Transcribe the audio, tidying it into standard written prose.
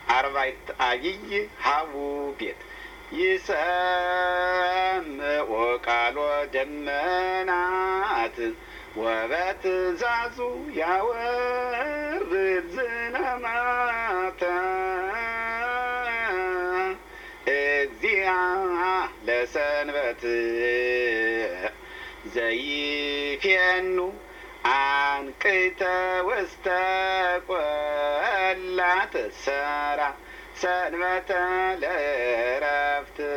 አርባዕተ አብይ ሀቡ ቤት ይሰምዑ ቃሎ ደመናት ወበትእዛዙ ያወርድ ዝናማተ እግዚአ ለሰንበት ዘይፌኑ አንቅተ ውስተ ቈላት ሰራ ሰንበተ ለዕረፍት